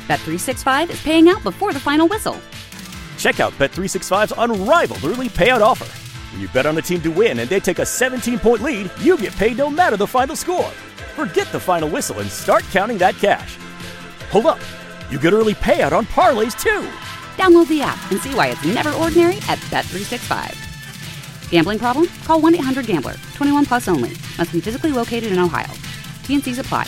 Bet365 is paying out before the final whistle. Check out Bet365's unrivaled early payout offer. When you bet on a team to win and they take a 17-point lead, you get paid no matter the final score. Forget the final whistle and start counting that cash. Hold up. You get early payout on parlays, too. Download the app and see why it's never ordinary at Bet365. Gambling problem? Call 1-800-GAMBLER. 21 plus only. Must be physically located in Ohio. T&Cs apply.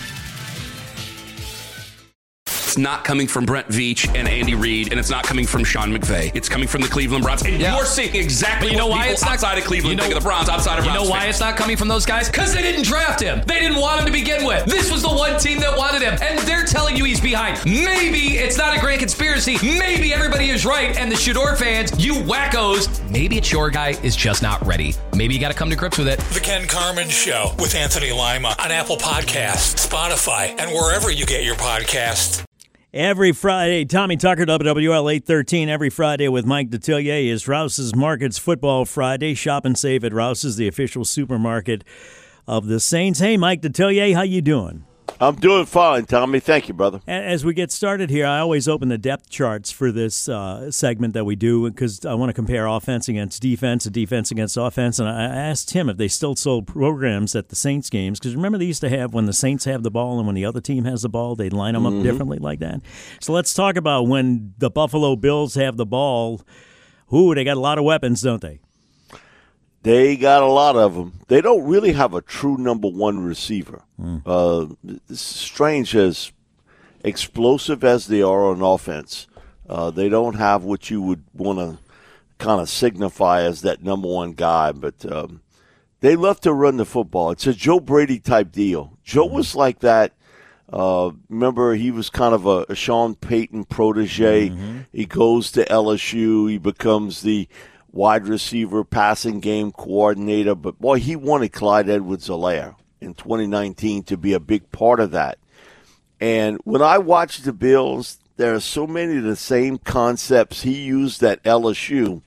It's not coming from Brent Veach and Andy Reid, and it's not coming from Sean McVay. It's coming from the Cleveland Browns. And you're seeing exactly what people outside of Cleveland think of the Browns, outside of Browns. You know why it's not coming from those guys? Because they didn't draft him. They didn't want him to begin with. This was the one team that wanted him, and they're telling you he's behind. Maybe it's not a grand conspiracy. Maybe everybody is right, and the Shador fans, you wackos, maybe it's your guy is just not ready. Maybe you got to come to grips with it. The Ken Carman Show with Anthony Lima on Apple Podcasts, Spotify, and wherever you get your podcasts. Every Friday, Tommy Tucker, WWL 813, every Friday with Mike Detillier is Rouse's Markets Football Friday. Shop and save at Rouse's, the official supermarket of the Saints. Hey, Mike Detillier, how you doing? I'm doing fine, Tommy. Thank you, brother. As we get started here, I always open the depth charts for this segment that we do because I want to compare offense against defense and defense against offense. And I asked him if they still sold programs at the Saints games because remember they used to have when the Saints have the ball and when the other team has the ball, they'd line them up differently like that. So let's talk about when the Buffalo Bills have the ball. They got a lot of weapons, don't they? They got a lot of them. They don't really have a true number one receiver. Strange as explosive as they are on offense. They don't have what you would want to kind of signify as that number one guy. But they love to run the football. It's a Joe Brady type deal. Joe was like that. Remember, he was kind of a Sean Payton protege. He goes to LSU. He becomes the wide receiver, passing game coordinator. But, boy, he wanted Clyde Edwards-Helaire in 2019 to be a big part of that. And when I watch the Bills, there are so many of the same concepts he used at LSU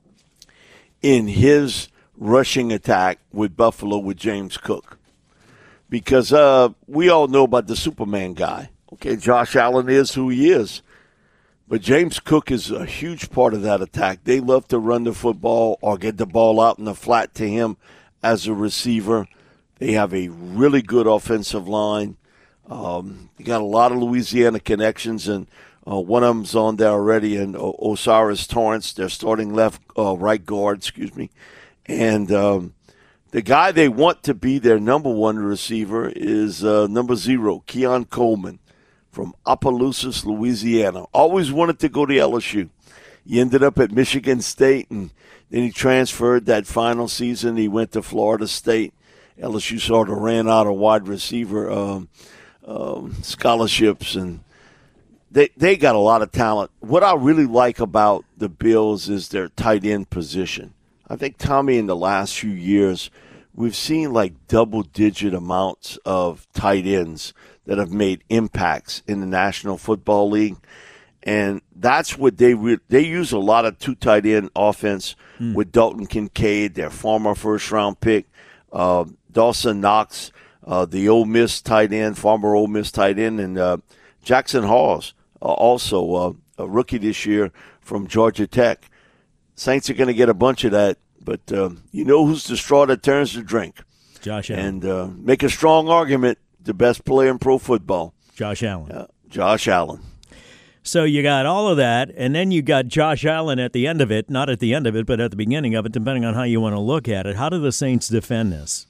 in his rushing attack with Buffalo with James Cook. Because we all know about the Superman guy. Okay, Josh Allen is who he is. But James Cook is a huge part of that attack. They love to run the football or get the ball out in the flat to him as a receiver. They have a really good offensive line. They got a lot of Louisiana connections, and one of them's on there already, and Osiris Torrance, their starting right guard, And the guy they want to be their number one receiver is number 0, Keon Coleman, from Opelousas, Louisiana. Always wanted to go to LSU. He ended up at Michigan State, and then he transferred that final season. He went to Florida State. LSU sort of ran out of wide receiver scholarships, and they got a lot of talent. What I really like about the Bills is their tight end position. I think, Tommy, in the last few years, we've seen like double-digit amounts of tight ends that have made impacts in the National Football League. And that's what they use a lot of two tight end offense with Dalton Kincaid, their former first-round pick, Dawson Knox, the Ole Miss tight end, former Ole Miss tight end, and Jackson Hawes, also a rookie this year from Georgia Tech. Saints are going to get a bunch of that, but you know who's the straw that turns the drink. Josh Allen. And make a strong argument, the best player in pro football. Josh Allen. Josh Allen. So you got all of that, and then you got Josh Allen at the end of it, not at the end of it, but at the beginning of it, depending on how you want to look at it. How do the Saints defend this?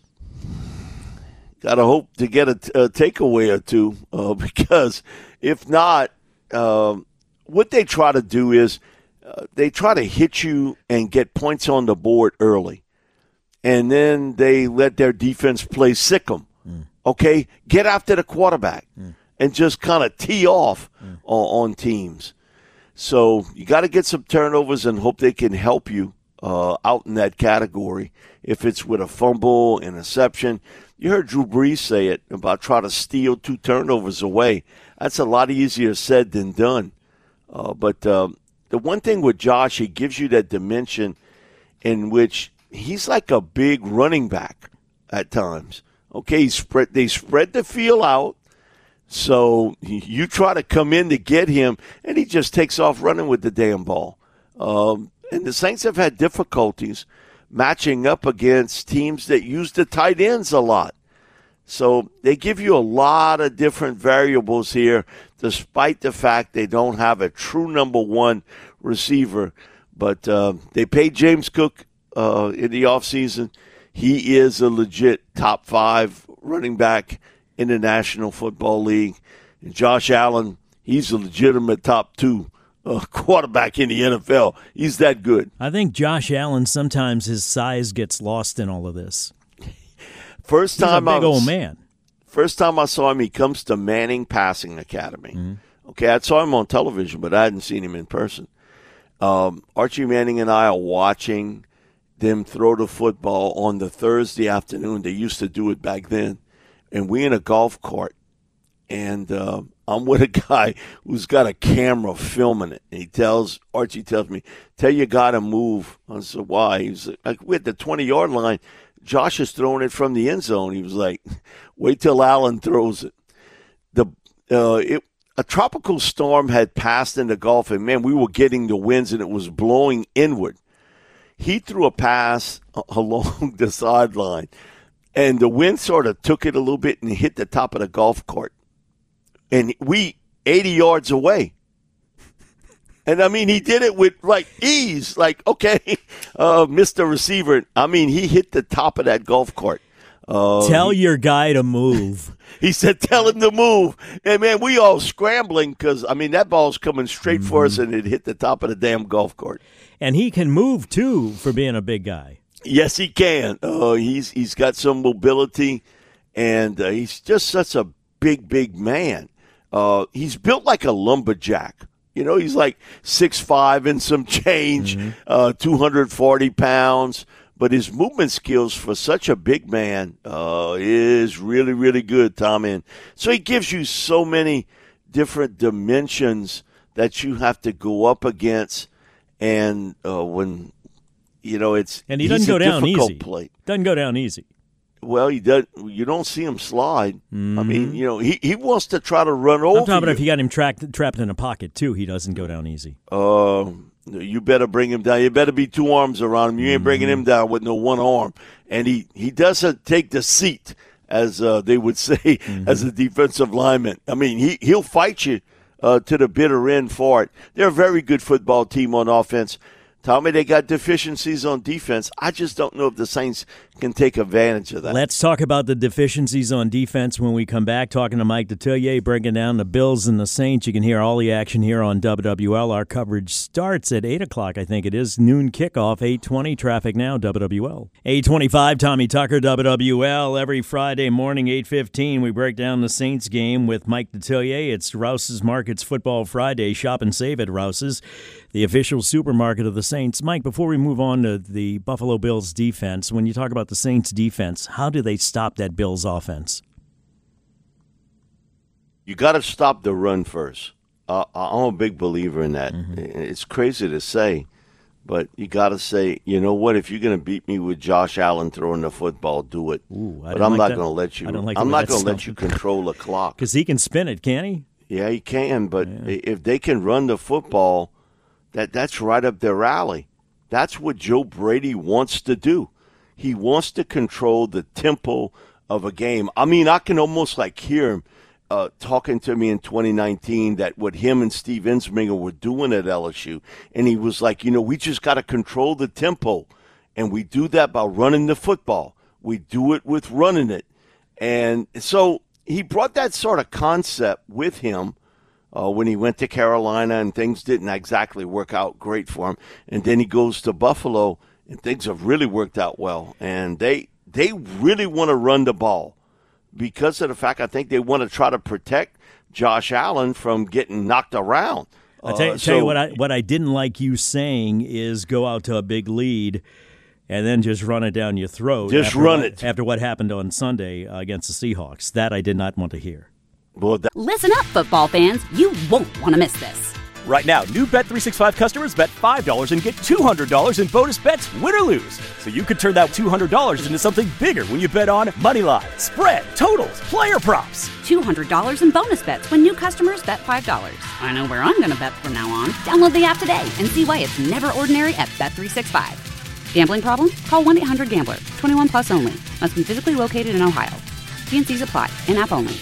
Got to hope to get a takeaway or two, because if not, what they try to do is they try to hit you and get points on the board early, and then they let their defense play sick 'em. Okay, get after the quarterback and just kind of tee off on teams. So you got to get some turnovers and hope they can help you out in that category. If it's with a fumble, interception. You heard Drew Brees say it about trying to steal 2 turnovers away. That's a lot easier said than done. But the one thing with Josh, he gives you that dimension in which he's like a big running back at times. Okay, they spread the field out So you try to come in to get him, and he just takes off running with the damn ball. And the Saints have had difficulties matching up against teams that use the tight ends a lot. So they give you a lot of different variables here, despite the fact they don't have a true number one receiver. But they paid James Cook in the offseason. He is a legit top 5 running back in the National Football League. And Josh Allen, he's a legitimate top 2 quarterback in the NFL. He's that good. I think Josh Allen, sometimes his size gets lost in all of this. First time He's a big old man. First time I saw him, he comes to Manning Passing Academy. Mm-hmm. Okay, I saw him on television, but I hadn't seen him in person. Archie Manning and I are watching them throw the football on the Thursday afternoon. They used to do it back then. And we in a golf cart. And I'm with a guy who's got a camera filming it. And Archie tells me, tell your guy to move. I said, why? He was like, we're at the 20-yard line. Josh is throwing it from the end zone. He was like, wait till Allen throws it. A tropical storm had passed in the Gulf, and, man, we were getting the winds, and it was blowing inward. He threw a pass along the sideline, and the wind sort of took it a little bit and hit the top of the golf cart. And we 80 yards away. And, I mean, he did it with, like, ease. Like, okay, Mr. Receiver. I mean, he hit the top of that golf cart. Tell your guy to move. He said, tell him to move. And, man, we all scrambling because, I mean, that ball's coming straight for us, and it hit the top of the damn golf cart. And he can move, too, for being a big guy. Yes, he can. He's got some mobility, and he's just such a big man. He's built like a lumberjack. You know, he's like 6'5" and some change, 240 pounds. But his movement skills for such a big man is really, really good, Tom. And so he gives you so many different dimensions that you have to go up against. And when, you know, and he doesn't go down easy. Play. Doesn't go down easy. Well, he does. You don't see him slide. Mm-hmm. I mean, you know, he wants to try to run over. I'm talking about if you got him trapped in a pocket too, he doesn't go down easy. You better bring him down. You better be 2 arms around him. You ain't bringing him down with no 1 arm. And he doesn't take the seat, as they would say, as a defensive lineman. I mean, he'll fight you to the bitter end for it. They're a very good football team on offense. Tommy, they got deficiencies on defense. I just don't know if the Saints can take advantage of that. Let's talk about the deficiencies on defense when we come back. Talking to Mike Detillier, breaking down the Bills and the Saints. You can hear all the action here on WWL. Our coverage starts at 8 o'clock, I think it is. Noon kickoff, 8:20. Traffic now, WWL. 8:25, Tommy Tucker, WWL. Every Friday morning, 8:15, we break down the Saints game with Mike Detillier. It's Rouse's Markets Football Friday. Shop and save at Rouse's, the official supermarket of the Saints. Mike, before we move on to the Buffalo Bills defense, when you talk about the Saints defense, how do they stop that Bills offense? You got to stop the run first. I'm a big believer in that. It's crazy to say, but you got to say, you know what, if you're going to beat me with Josh Allen throwing the football, do it. But I'm not going to let you. I'm not going to let you control the clock. Because he can spin it, can't he? Yeah, he can, but if they can run the football, that's right up their alley. That's what Joe Brady wants to do. He wants to control the tempo of a game. I mean, I can almost like hear him talking to me in 2019 that what him and Steve Ensminger were doing at LSU. And he was like, you know, we just got to control the tempo. And we do that by running the football. We do it with running it. And so he brought that sort of concept with him when he went to Carolina, and things didn't exactly work out great for him. And then he goes to Buffalo, and things have really worked out well. And they really want to run the ball because of the fact I think they want to try to protect Josh Allen from getting knocked around. I'll tell you what I didn't like you saying is go out to a big lead and then just run it down your throat. After what happened on Sunday against the Seahawks. That I did not want to hear. Listen up, football fans. You won't want to miss this. Right now, new Bet365 customers bet $5 and get $200 in bonus bets, win or lose. So you could turn that $200 into something bigger when you bet on money line, spread, totals, player props. $200 in bonus bets when new customers bet $5. I know where I'm going to bet from now on. Download the app today and see why it's never ordinary at Bet365. Gambling problem? Call 1-800-GAMBLER. 21 plus only. Must be physically located in Ohio. T&Cs apply. In-app only.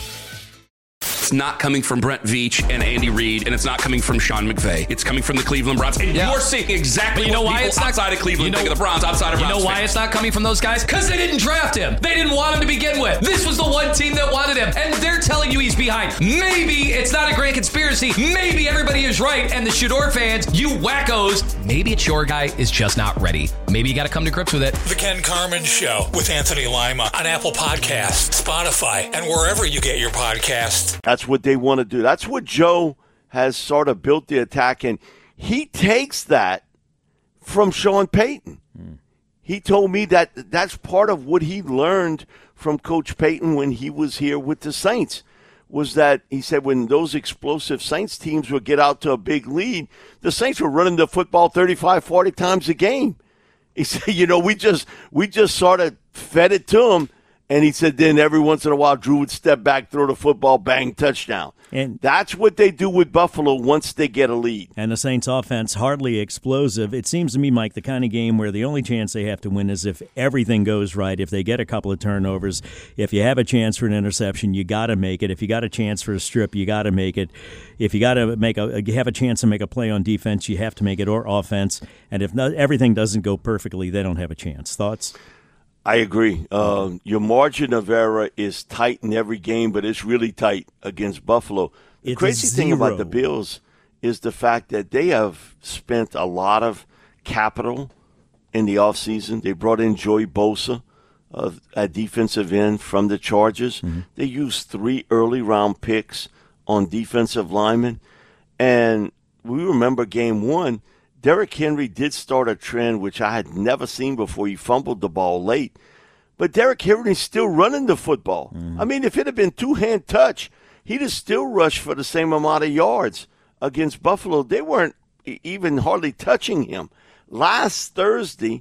It's not coming from Brent Veach and Andy Reid, and it's not coming from Sean McVay. It's coming from the Cleveland Browns. And you're seeing exactly what people outside of Cleveland think of the Browns, outside of Browns. You know why it's not coming from those guys? Because they didn't draft him. They didn't want him to begin with. This was the one team that wanted him, and they're telling you he's behind. Maybe it's not a grand conspiracy. Maybe everybody is right, and the Shador fans, you wackos, maybe it's your guy is just not ready. Maybe you got to come to grips with it. The Ken Carman Show with Anthony Lima on Apple Podcasts, Spotify, and wherever you get your podcasts. That's what they want to do. That's what Joe has sort of built the attack, and he takes that from Sean Payton. He told me that that's part of what he learned from Coach Payton when he was here with the Saints, was that he said when those explosive Saints teams would get out to a big lead, the Saints were running the football 35, 40 times a game. He said, we just sort of fed it to him. And he said then every once in a while, Drew would step back, throw the football, bang, touchdown. And that's what they do with Buffalo once they get a lead. And the Saints' offense, hardly explosive. It seems to me, Mike, the kind of game where the only chance they have to win is if everything goes right, if they get a couple of turnovers. If you have a chance for an interception, you got to make it. If you got a chance for a strip, you got to make it. If you got to have a chance to make a play on defense, you have to make it, or offense. And if everything doesn't go perfectly, they don't have a chance. Thoughts? I agree. Your margin of error is tight in every game, but it's really tight against Buffalo. The crazy thing about the Bills is the fact that they have spent a lot of capital in the offseason. They brought in Joey Bosa at defensive end from the Chargers. Mm-hmm. They used 3 early-round picks on defensive linemen. And we remember game 1, Derrick Henry did start a trend which I had never seen before. He fumbled the ball late. But Derrick Henry's still running the football. Mm. I mean, if it had been two-hand touch, he'd have still rushed for the same amount of yards against Buffalo. They weren't even hardly touching him. Last Thursday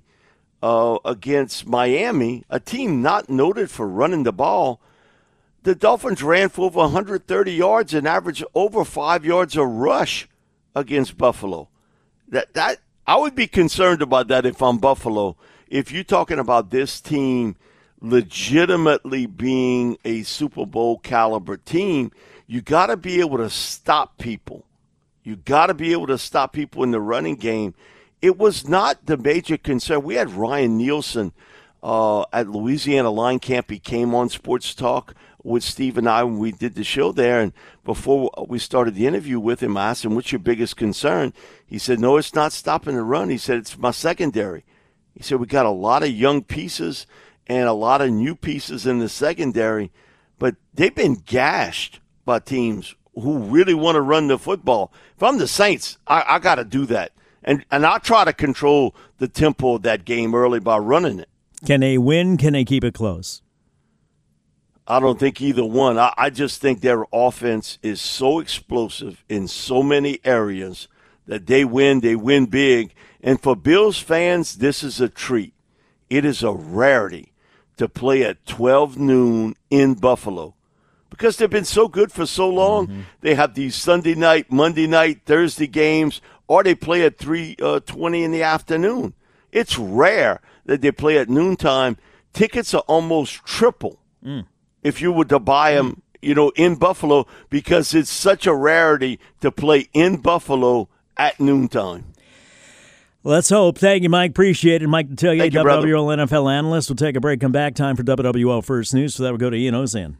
against Miami, a team not noted for running the ball, the Dolphins ran for over 130 yards and averaged over 5 yards a rush against Buffalo. That I would be concerned about that if I'm Buffalo. If you're talking about this team legitimately being a Super Bowl caliber team, you got to be able to stop people. You got to be able to stop people in the running game. It was not the major concern. We had Ryan Nielsen at Louisiana Line Camp. He came on Sports Talk with Steve and I when we did the show there. And before we started the interview with him, I asked him, what's your biggest concern? He said, no, it's not stopping the run. He said, it's my secondary. He said, we got a lot of young pieces and a lot of new pieces in the secondary, but they've been gashed by teams who really want to run the football. If I'm the Saints, I got to do that. And I'll try to control the tempo of that game early by running it. Can they win? Can they keep it close? I don't think either one. I just think their offense is so explosive in so many areas that they win big. And for Bills fans, this is a treat. It is a rarity to play at 12 noon in Buffalo because they've been so good for so long. Mm-hmm. They have these Sunday night, Monday night, Thursday games, or they play at 3:20 in the afternoon. It's rare that they play at noontime. Tickets are almost triple if you were to buy them, in Buffalo, because it's such a rarity to play in Buffalo at noontime. Let's hope. Thank you, Mike. Appreciate it. Mike Detillier, brother. WWL NFL analyst. We'll take a break, come back. Time for WWL First News. So that would go to Ian Ozan.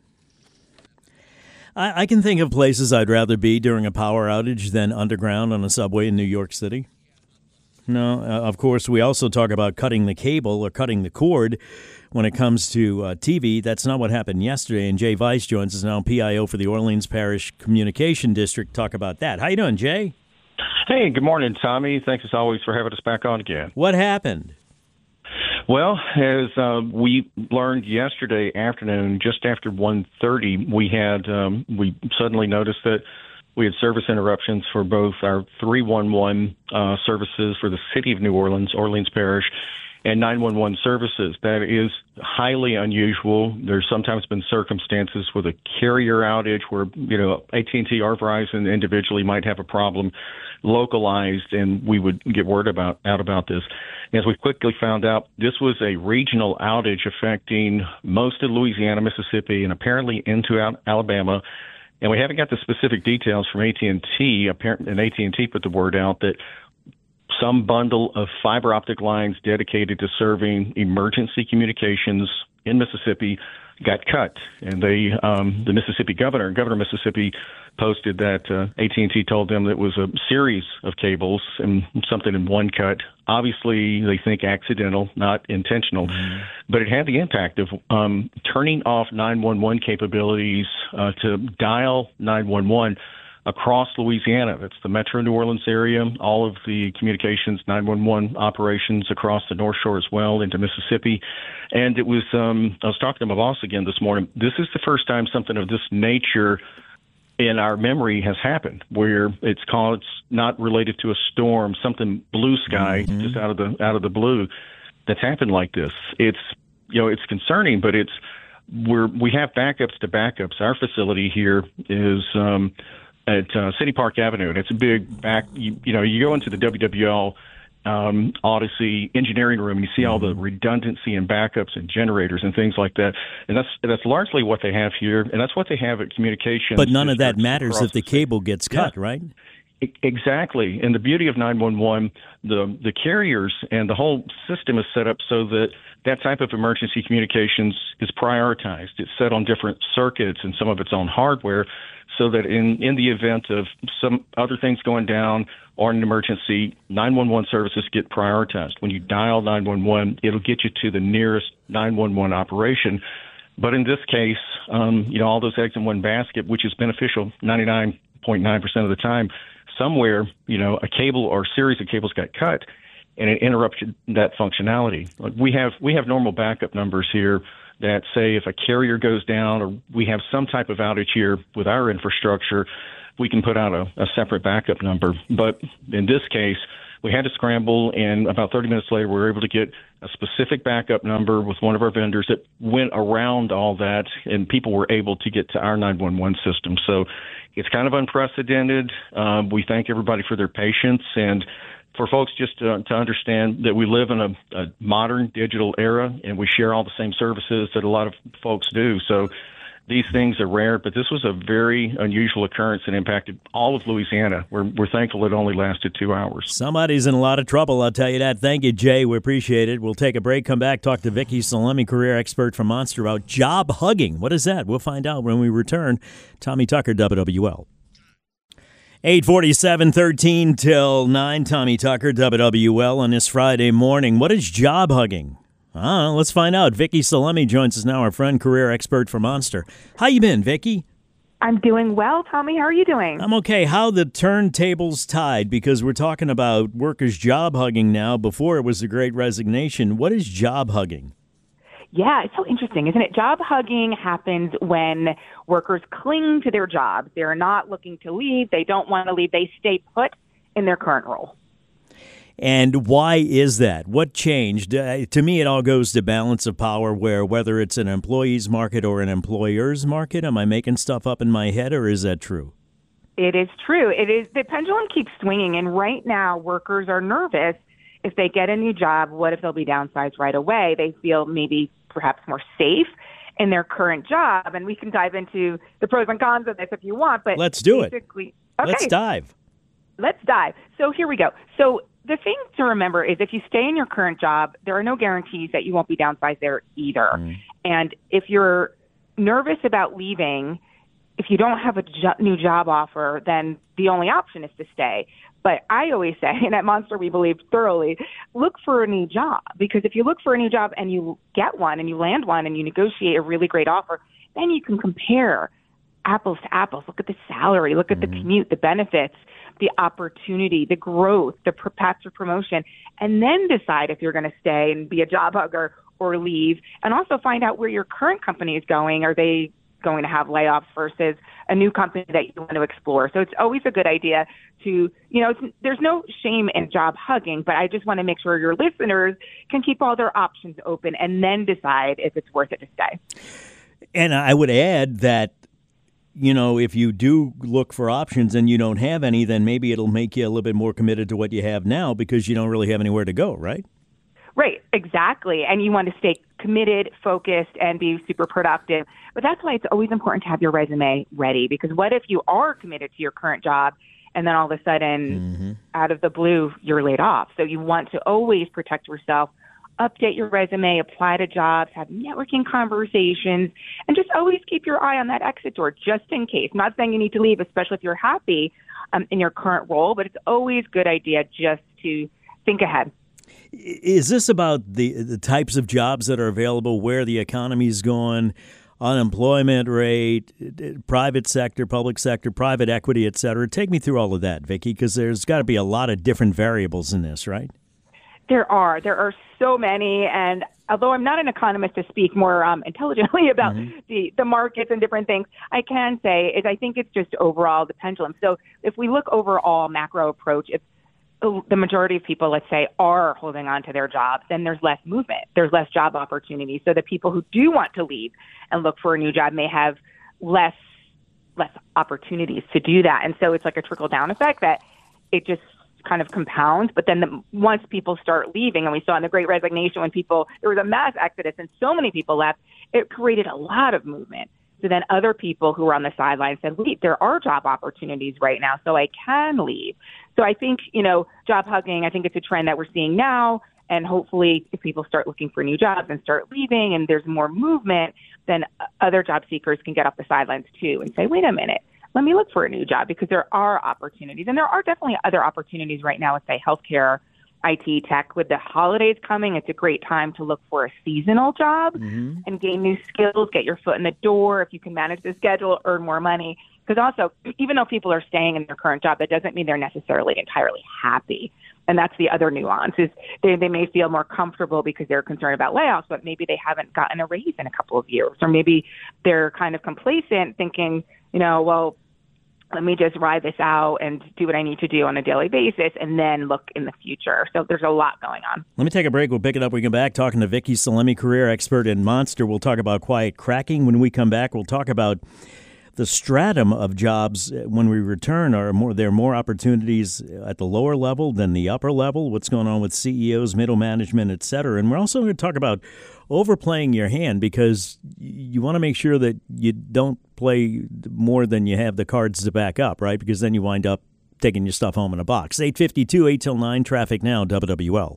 I can think of places I'd rather be during a power outage than underground on a subway in New York City. No, of course, we also talk about cutting the cable or cutting the cord when it comes to TV. That's not what happened yesterday. And Jay Weiss joins us now, PIO for the Orleans Parish Communication District. Talk about that. How you doing, Jay? Hey, good morning, Tommy. Thanks as always for having us back on again. What happened? Well, as we learned yesterday afternoon, just after 1:30, we suddenly noticed that We had service interruptions for both our 311 services for the city of New Orleans, Orleans Parish, and 911 services. That is highly unusual. There's sometimes been circumstances with a carrier outage where, AT&T or Verizon individually might have a problem localized, and we would get word out about this. As we quickly found out, this was a regional outage affecting most of Louisiana, Mississippi, and apparently into Alabama. And we haven't got the specific details from AT&T, and AT&T put the word out that some bundle of fiber optic lines dedicated to serving emergency communications in Mississippi got cut. And the Mississippi Governor of Mississippi, posted that AT&T told them that it was a series of cables and something in one cut. Obviously, they think accidental, not intentional, but it had the impact of turning off 911 capabilities to dial 911 across Louisiana. That's the Metro New Orleans area, all of the communications 911 operations across the North Shore as well into Mississippi. And it was, I was talking to my boss again this morning. This is the first time something of this nature in our memory has happened, where it's not related to a storm, something blue sky, just out of the blue that's happened like this. It's, it's concerning, but we have backups to backups. Our facility here is, at City Park Avenue, and it's a big you go into the WWL Odyssey engineering room, and you see all the redundancy and backups and generators and things like that. And that's largely what they have here, and that's what they have at communications. But none of that matters if the cable gets cut, right? Exactly. And the beauty of 911, the carriers and the whole system is set up so that type of emergency communications is prioritized. It's set on different circuits and some of its own hardware, so that in the event of some other things going down or an emergency, 911 services get prioritized. When you dial 911, it'll get you to the nearest 911 operation. But in this case, all those eggs in one basket, which is beneficial 99.9% of the time, somewhere, a cable or series of cables got cut, and it interrupted that functionality. Like we have normal backup numbers here that say if a carrier goes down or we have some type of outage here with our infrastructure, we can put out a separate backup number. But in this case, we had to scramble, and about 30 minutes later, we were able to get a specific backup number with one of our vendors that went around all that, and people were able to get to our 911 system. So it's kind of unprecedented. We thank everybody for their patience, and for folks just to understand that we live in a modern digital era, and we share all the same services that a lot of folks do. So these things are rare, but this was a very unusual occurrence and impacted all of Louisiana. We're thankful it only lasted 2 hours. Somebody's in a lot of trouble, I'll tell you that. Thank you, Jay. We appreciate it. We'll take a break, come back, talk to Vicky Salemi, career expert from Monster, about job hugging. What is that? We'll find out when we return. Tommy Tucker, WWL. 8:47, 13 till 9. Tommy Tucker, WWL, on this Friday morning. What is job hugging? Let's find out. Vicky Salemi joins us now, our friend, career expert for Monster. How you been, Vicky? I'm doing well, Tommy. How are you doing? I'm okay. How the turntables tied, because we're talking about workers job hugging now. Before it was the Great Resignation. What is job hugging? Yeah, it's so interesting, isn't it? Job hugging happens when workers cling to their jobs. They're not looking to leave. They don't want to leave. They stay put in their current role. And why is that? What changed? To me, it all goes to balance of power, where whether it's an employee's market or an employer's market, am I making stuff up in my head, or is that true? It is true. It is. The pendulum keeps swinging, and right now workers are nervous. If they get a new job, what if they'll be downsized right away? They feel maybe perhaps more safe in their current job. And we can dive into the pros and cons of this if you want. But let's do it. Okay. Let's dive. So here we go. So the thing to remember is if you stay in your current job, there are no guarantees that you won't be downsized there either. And if you're nervous about leaving, if you don't have a new job offer, then the only option is to stay. But I always say, and at Monster we believe thoroughly, look for a new job. Because if you look for a new job and you get one and you land one and you negotiate a really great offer, then you can compare apples to apples. Look at the salary, look at the commute, the benefits, the opportunity, the growth, the path for promotion, and then decide if you're going to stay and be a job hugger or leave. And also find out where your current company is going. Are they going to have layoffs versus a new company that you want to explore. So it's always a good idea to, there's no shame in job hugging, but I just want to make sure your listeners can keep all their options open and then decide if it's worth it to stay. And I would add that, if you do look for options and you don't have any, then maybe it'll make you a little bit more committed to what you have now because you don't really have anywhere to go, right? Right, exactly. And you want to stay committed, focused, and be super productive. But that's why it's always important to have your resume ready, because what if you are committed to your current job and then all of a sudden, out of the blue, you're laid off? So you want to always protect yourself, update your resume, apply to jobs, have networking conversations, and just always keep your eye on that exit door just in case. I'm not saying you need to leave, especially if you're happy in your current role, but it's always a good idea just to think ahead. Is this about the types of jobs that are available, where the economy's going, unemployment rate, private sector, public sector, private equity, et cetera? Take me through all of that, Vicki, because there's got to be a lot of different variables in this, right? There are so many, and although I'm not an economist to speak more intelligently about the markets and different things, I can say is I think it's just overall the pendulum. So if we look overall macro approach, if the majority of people, let's say, are holding on to their jobs, then there's less movement. There's less job opportunities. So the people who do want to leave and look for a new job may have less opportunities to do that. And so it's like a trickle-down effect that it just kind of compounds. But then once people start leaving, and we saw in the Great Resignation when there was a mass exodus and so many people left, it created a lot of movement. So then other people who were on the sidelines said, wait, there are job opportunities right now, so I can leave. So I think, job hugging, I think it's a trend that we're seeing now. And hopefully if people start looking for new jobs and start leaving and there's more movement, then other job seekers can get off the sidelines too and say, wait a minute, let me look for a new job, because there are opportunities. And there are definitely other opportunities right now with, say, healthcare, IT, tech. With the holidays coming, it's a great time to look for a seasonal job and gain new skills, get your foot in the door. If you can manage the schedule, earn more money. Because also, even though people are staying in their current job, that doesn't mean they're necessarily entirely happy. And that's the other nuance, is they may feel more comfortable because they're concerned about layoffs, but maybe they haven't gotten a raise in a couple of years. Or maybe they're kind of complacent thinking, well, let me just ride this out and do what I need to do on a daily basis and then look in the future. So there's a lot going on. Let me take a break. We'll pick it up when we come back. Talking to Vicki Salemi, career expert in Monster. We'll talk about quiet cracking. When we come back, we'll talk about the stratum of jobs. When we return, there are more opportunities at the lower level than the upper level, what's going on with CEOs, middle management, et cetera. And we're also going to talk about overplaying your hand, because you want to make sure that you don't play more than you have the cards to back up, right? Because then you wind up taking your stuff home in a box. 8:52, 8 till 9, traffic now, WWL.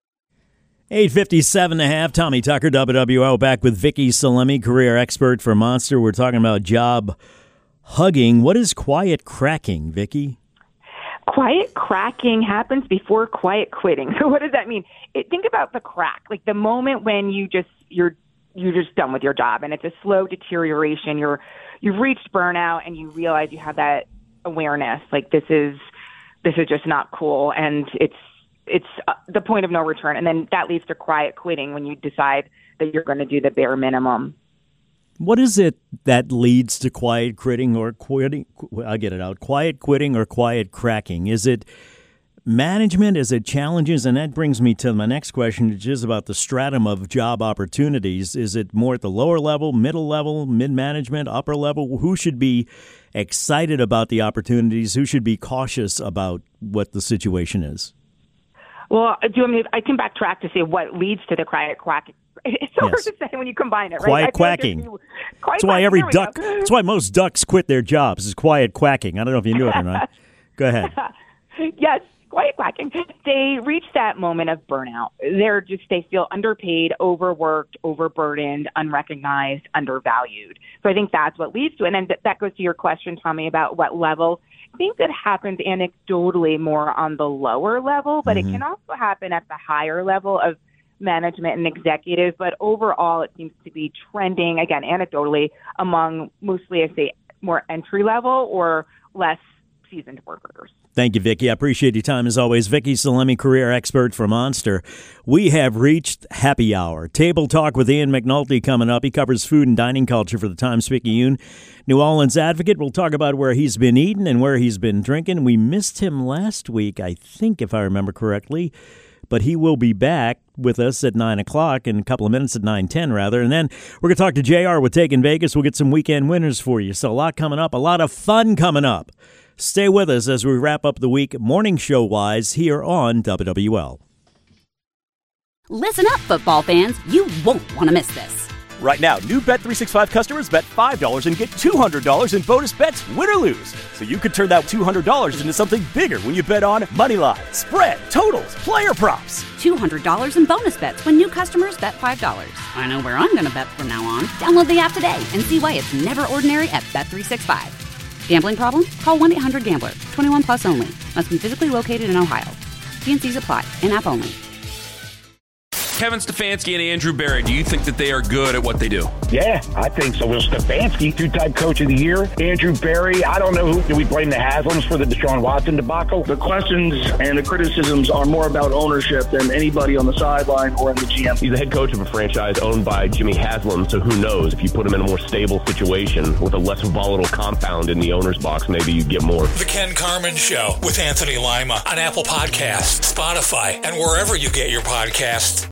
8:57 and a half, Tommy Tucker, WWL, back with Vicki Salemi, career expert for Monster. We're talking about job hugging. What is quiet cracking, Vicki? Quiet cracking happens before quiet quitting. So what does that mean? Think about the crack, like the moment when you're just done with your job and it's a slow deterioration. You've reached burnout and you realize you have that awareness, like this is just not cool, and it's the point of no return. And then that leads to quiet quitting, when you decide that you're going to do the bare minimum. What is it that leads to quiet quitting or quitting? I'll get it out. Quiet quitting or quiet cracking? Is it management? Is it challenges? And that brings me to my next question, which is about the stratum of job opportunities. Is it more at the lower level, middle level, mid-management, upper level? Who should be excited about the opportunities? Who should be cautious about what the situation is? Well, I can backtrack to say what leads to the quiet quacking. It's so hard to say when you combine it, right? Quiet quacking. That's why most ducks quit their jobs, is quiet quacking. I don't know if you knew it or not. Go ahead. Yes, quiet quacking. They reach that moment of burnout. They feel underpaid, overworked, overburdened, unrecognized, undervalued. So I think that's what leads to it. And then that goes to your question, Tommy, about what level. I think that happens anecdotally more on the lower level, but it can also happen at the higher level of management and executive. But overall, it seems to be trending, again, anecdotally, among mostly, I say, more entry level or less seasoned workers. Thank you, Vicki. I appreciate your time as always. Vicki Salemi, career expert for Monster. We have reached happy hour. Table Talk with Ian McNulty coming up. He covers food and dining culture for the Times-Picayune New Orleans Advocate. We'll talk about where he's been eating and where he's been drinking. We missed him last week, I think, if I remember correctly. But he will be back with us at 9 o'clock in a couple of minutes, at 9:10 rather. And then we're going to talk to JR with Taking Vegas. We'll get some weekend winners for you. So a lot coming up, a lot of fun coming up. Stay with us as we wrap up the week morning show-wise here on WWL. Listen up, football fans. You won't want to miss this. Right now, new Bet365 customers bet $5 and get $200 in bonus bets, win or lose. So you could turn that $200 into something bigger when you bet on moneyline, spread, totals, player props. $200 in bonus bets when new customers bet $5. I know where I'm going to bet from now on. Download the app today and see why it's never ordinary at Bet365. Gambling problem? Call 1-800-GAMBLER. 21 plus only. Must be physically located in Ohio. T&Cs apply. In-app only. Kevin Stefanski and Andrew Berry, do you think that they are good at what they do? Yeah, I think so. Will Stefanski, two-time coach of the year. Andrew Berry, I don't know do we blame the Haslams for the Deshaun Watson debacle? The questions and the criticisms are more about ownership than anybody on the sideline or in the GM. He's the head coach of a franchise owned by Jimmy Haslam, so who knows? If you put him in a more stable situation with a less volatile compound in the owner's box, maybe you get more. The Ken Carman Show with Anthony Lima on Apple Podcasts, Spotify, and wherever you get your podcasts.